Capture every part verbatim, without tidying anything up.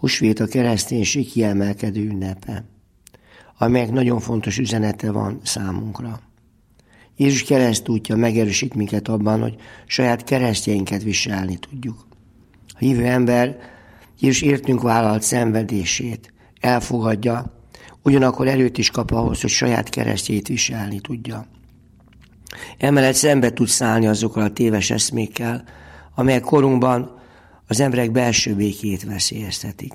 Húsvét a kereszténység kiemelkedő ünnepe, amelyek nagyon fontos üzenete van számunkra. Jézus keresztútja megerősít minket abban, hogy saját keresztjeinket viselni tudjuk. A hívő ember Jézus értünk vállalt szenvedését elfogadja, ugyanakkor erőt is kap ahhoz, hogy saját keresztjét viselni tudja. Emellett szembe tud szállni azokkal a téves eszmékkel, amelyek korunkban az emberek belső békét veszélyeztetik.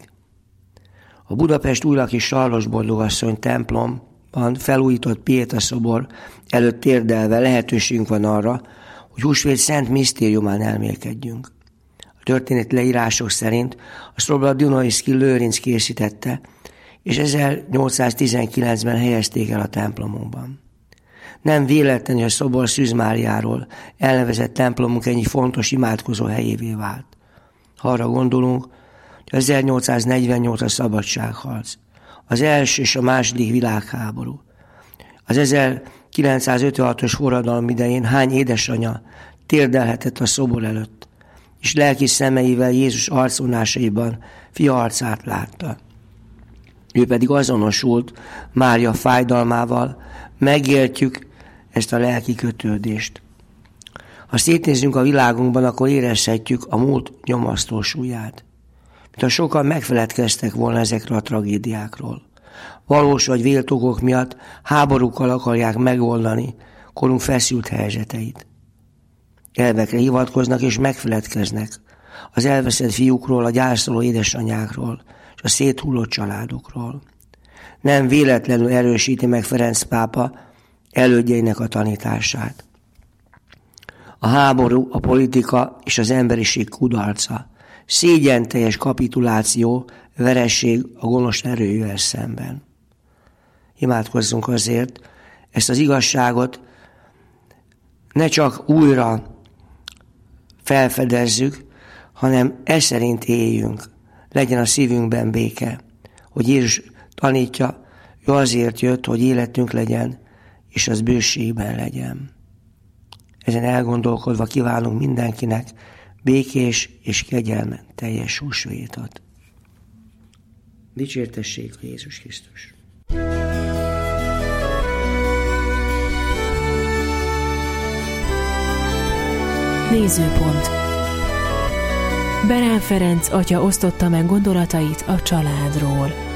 A Budapest Újlaki Sarlos Boldogasszony templomban felújított Pieta szobor előtt térdelve lehetőségünk van arra, hogy húsvét szent misztériumán elmélkedjünk. A történet leírások szerint a szobrot Dunajszky Lőrinc készítette, és ezernyolcszáztizenkilencben helyezték el a templomunkban. Nem véletlen, hogy a szobor Szűz Máriáról elnevezett templomunk ennyi fontos imádkozó helyévé vált. Ha arra gondolunk, hogy ezernyolcszáznegyvennyolc a szabadságharc, az első és a második világháború, az ezerkilencszázötvenhatos forradalom idején hány édesanya térdelhetett a szobor előtt, és lelki szemeivel Jézus arcvonásaiban fia arcát látta. Ő pedig azonosult Mária fájdalmával, megértjük ezt a lelki kötődést. Ha szétnézzünk a világunkban, akkor érezhetjük a múlt nyomasztó súlyát. Mintha sokan megfeledkeztek volna ezekről a tragédiákról. Valós vagy vélt okok miatt háborúkkal akarják megoldani korunk feszült helyzeteit. Elvekre hivatkoznak és megfeledkeznek az elveszett fiúkról, a gyászoló édesanyákról és a széthullott családokról. Nem véletlenül erősíti meg Ferenc pápa elődjeinek a tanítását. A háború, a politika és az emberiség kudarca, szégyenteljes kapituláció, veresség a gonosz erőjével szemben. Imádkozzunk azért, ezt az igazságot ne csak újra felfedezzük, hanem e szerint éljünk. Legyen a szívünkben béke, hogy Jézus tanítja, ő azért jött, hogy életünk legyen, és az bőségben legyen. Ezen elgondolkodva kívánunk mindenkinek békés és kegyelmen teljes húsvétot. Dicsértessék a Jézus Krisztus! Nézőpont. Berán Ferenc atya osztotta meg gondolatait a családról.